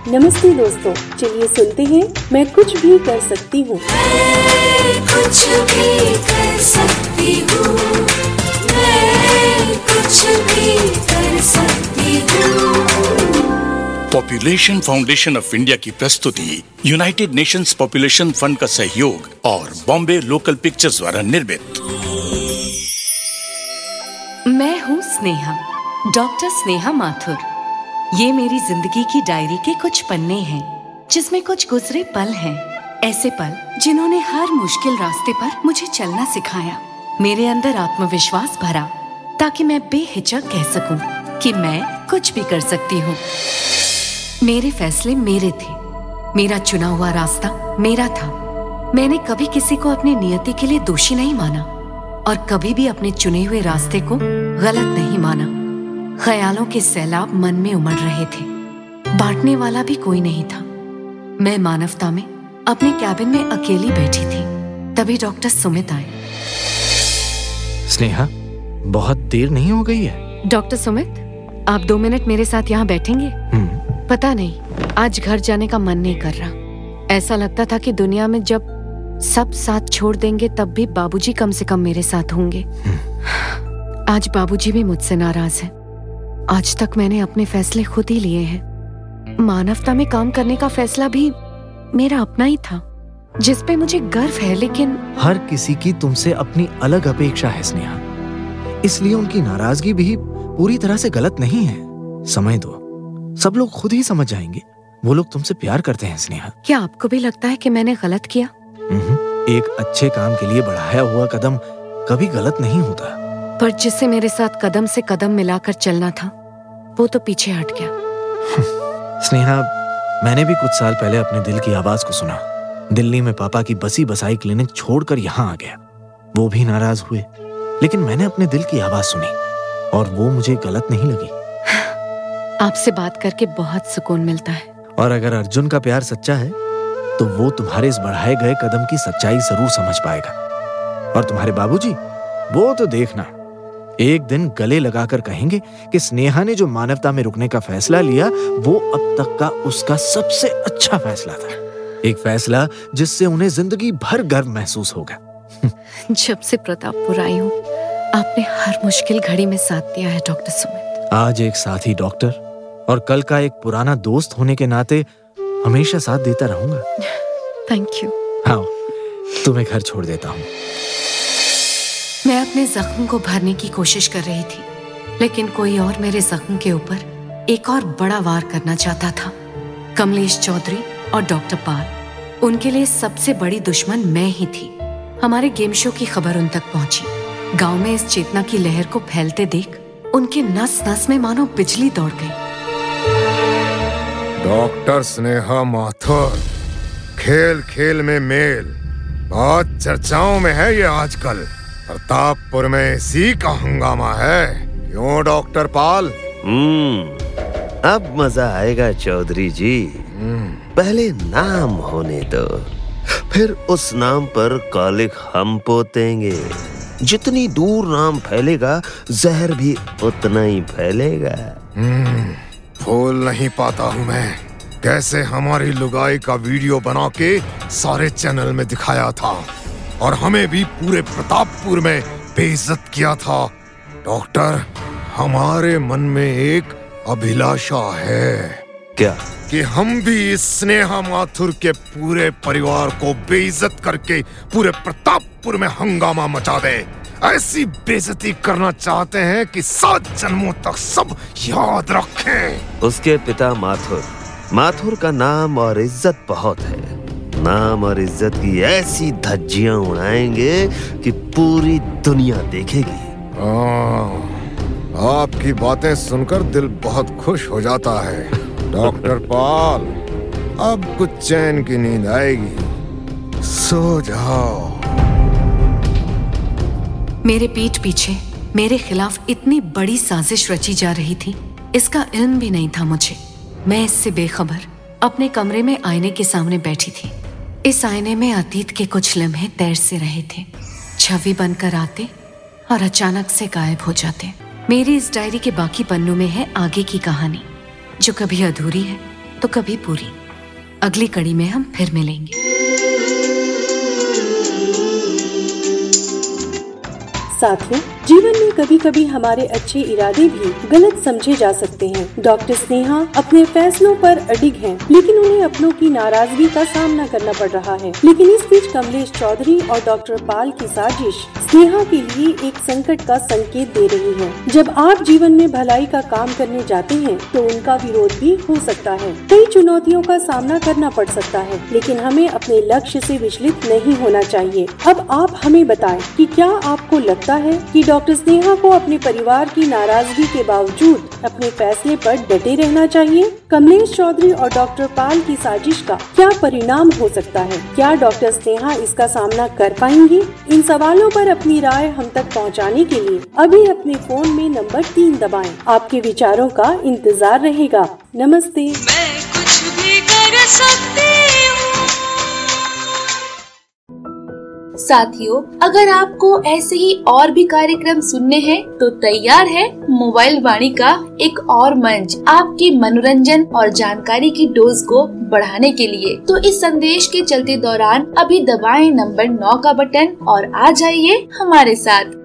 नमस्ते दोस्तों, चलिए सुनते हैं मैं कुछ भी कर सकती हूँ। कुछ भी कर सकती हूँ, मैं कुछ भी कर सकती हूँ। पॉपुलेशन फाउंडेशन ऑफ इंडिया की प्रस्तुति, यूनाइटेड नेशंस पॉपुलेशन फंड का सहयोग और बॉम्बे लोकल पिक्चर्स द्वारा निर्मित। मैं हूँ स्नेहा, डॉक्टर स्नेहा माथुर। ये मेरी जिंदगी की डायरी के कुछ पन्ने हैं, जिसमें कुछ गुजरे पल हैं। ऐसे पल जिन्होंने हर मुश्किल रास्ते पर मुझे चलना सिखाया, मेरे अंदर आत्मविश्वास भरा, ताकि मैं बेहिचक कह सकूं कि मैं कुछ भी कर सकती हूँ। मेरे फैसले मेरे थे, मेरा चुना हुआ रास्ता मेरा था। मैंने कभी किसी को अपनी नियति के लिए दोषी नहीं माना और कभी भी अपने चुने हुए रास्ते को गलत नहीं माना। ख्यालों के सैलाब मन में उमड़ रहे थे, बांटने वाला भी कोई नहीं था। मैं मानवता में अपने कैबिन में अकेली बैठी थी, तभी डॉक्टर सुमित आए। स्नेहा, बहुत देर नहीं हो गई है? डॉक्टर सुमित, आप 2 मिनट मेरे साथ यहाँ बैठेंगे? पता नहीं, आज घर जाने का मन नहीं कर रहा। ऐसा लगता था कि दुनिया में जब सब साथ छोड़ देंगे तब भी बाबूजी कम से कम मेरे साथ होंगे। आज बाबूजी भी मुझसे नाराज हैं। आज तक मैंने अपने फैसले खुद ही लिए हैं। मानवता में काम करने का फैसला भी मेरा अपना ही था, जिस पे मुझे गर्व है। लेकिन हर किसी की तुमसे अपनी अलग अपेक्षा है स्नेहा, इसलिए उनकी नाराजगी भी पूरी तरह से गलत नहीं है। समय दो, सब लोग खुद ही समझ जाएंगे। वो लोग तुमसे प्यार करते हैं स्नेहा। क्या आपको भी लगता है कि मैंने गलत किया? एक अच्छे काम के लिए बढ़ाया हुआ कदम कभी गलत नहीं होता। पर जिससे मेरे साथ कदम से कदम मिलाकर चलना था, वो तो पीछे हट गया। स्नेहा, मैंने भी कुछ साल पहले अपने दिल की आवाज को सुना। दिल्ली में पापा की बसी बसाई क्लिनिक छोड़कर यहाँ आ गया। वो भी नाराज हुए, लेकिन मैंने अपने दिल की आवाज सुनी और वो मुझे गलत नहीं लगी। आपसे बात करके बहुत सुकून मिलता है। और अगर अर्जुन का प्यार सच्चा है तो वो तुम्हारे इस बढ़ाए गए कदम की सच्चाई जरूर समझ पाएगा। और तुम्हारे बाबूजी, वो तो देखना, एक दिन गले लगाकर कहेंगे कि स्नेहा ने जो मानवता में रुकने का फैसला लिया वो अब तक का उसका सबसे अच्छा फैसला था। एक फैसला जिससे उन्हें जिंदगी भर गर्व महसूस होगा। जब से प्रतापपुर आई हूँ, आपने हर मुश्किल घड़ी में साथ दिया है डॉक्टर सुमित। आज एक साथी डॉक्टर और कल का एक पुराना दोस्त होने के नाते हमेशा साथ देता रहूंगा। Thank you. हाँ, तुम्हें घर छोड़ देता हूँ। मैं अपने जख्म को भरने की कोशिश कर रही थी, लेकिन कोई और मेरे जख्म के ऊपर एक और बड़ा वार करना चाहता था। कमलेश चौधरी और डॉक्टर पाल, उनके लिए सबसे बड़ी दुश्मन मैं ही थी। हमारे गेम शो की खबर उन तक पहुंची। गांव में इस चेतना की लहर को फैलते देख उनके नस नस में मानो बिजली दौड़ गई। डॉक्टर स्नेहा माथुर, खेल खेल में मेल, बहुत चर्चाओं में है ये आजकल। प्रतापपुर में इसी का हंगामा है, क्यों डॉक्टर पाल? अब मजा आएगा चौधरी जी। पहले नाम होने दो, फिर उस नाम पर कॉलिक हम पोतेंगे। जितनी दूर नाम फैलेगा, जहर भी उतना ही फैलेगा। भूल नहीं पाता हूँ मैं कैसे हमारी लुगाई का वीडियो बना के सारे चैनल में दिखाया था और हमें भी पूरे प्रतापपुर में बेइज्जत किया था। डॉक्टर, हमारे मन में एक अभिलाषा है। क्या? कि हम भी इस स्नेहा माथुर के पूरे परिवार को बेइज्जत करके पूरे प्रतापपुर में हंगामा मचा दे। ऐसी बेइज्जती करना चाहते हैं कि 7 जन्मों तक सब याद रखें। उसके पिता माथुर का नाम और इज्जत बहुत है। नाम और इज्जत की ऐसी धज्जियां उड़ाएंगे कि पूरी दुनिया देखेगी। आपकी बातें सुनकर दिल बहुत खुश हो जाता है डॉक्टर पाल। अब कुछ चैन की नींद आएगी, सो जाओ। मेरे पीठ पीछे मेरे खिलाफ इतनी बड़ी साजिश रची जा रही थी, इसका इल्म भी नहीं था मुझे। मैं इससे बेखबर अपने कमरे में आईने के सामने बैठी थी। इस आईने में अतीत के कुछ लम्हे तैर से रहे थे, छवि बनकर आते और अचानक से गायब हो जाते। मेरी इस डायरी के बाकी पन्नों में है आगे की कहानी, जो कभी अधूरी है, तो कभी पूरी। अगली कड़ी में हम फिर मिलेंगे। साथियों, जीवन में कभी कभी हमारे अच्छे इरादे भी गलत समझे जा सकते हैं। डॉक्टर स्नेहा अपने फैसलों पर अडिग हैं, लेकिन उन्हें अपनों की नाराजगी का सामना करना पड़ रहा है। लेकिन इस बीच कमलेश चौधरी और डॉक्टर पाल की साजिश स्नेहा के लिए एक संकट का संकेत दे रही है। जब आप जीवन में भलाई का काम करने जाते हैं तो उनका विरोध भी हो सकता है। कई चुनौतियों का सामना करना पड़ सकता है, लेकिन हमें अपने लक्ष्य से विचलित नहीं होना चाहिए। अब आप हमें बताएं कि क्या आपको लगता है कि डॉक्टर स्नेहा को अपने परिवार की नाराजगी के बावजूद अपने फैसले पर डटे रहना चाहिए? कमलेश चौधरी और डॉक्टर पाल की साजिश का क्या परिणाम हो सकता है? क्या डॉक्टर स्नेहा इसका सामना कर पाएंगी? इन सवालों पर अपनी राय हम तक पहुंचाने के लिए अभी अपने फोन में नंबर 3 दबाएं। आपके विचारों का इंतजार रहेगा। नमस्ते। मैं कुछ भी कर सकती हूँ। साथियों, अगर आपको ऐसे ही और भी कार्यक्रम सुनने हैं तो तैयार है मोबाइल वाणी का एक और मंच आपके मनोरंजन और जानकारी की डोज को बढ़ाने के लिए। तो इस संदेश के चलते दौरान अभी दबाएं नंबर 9 का बटन और आ जाइए हमारे साथ।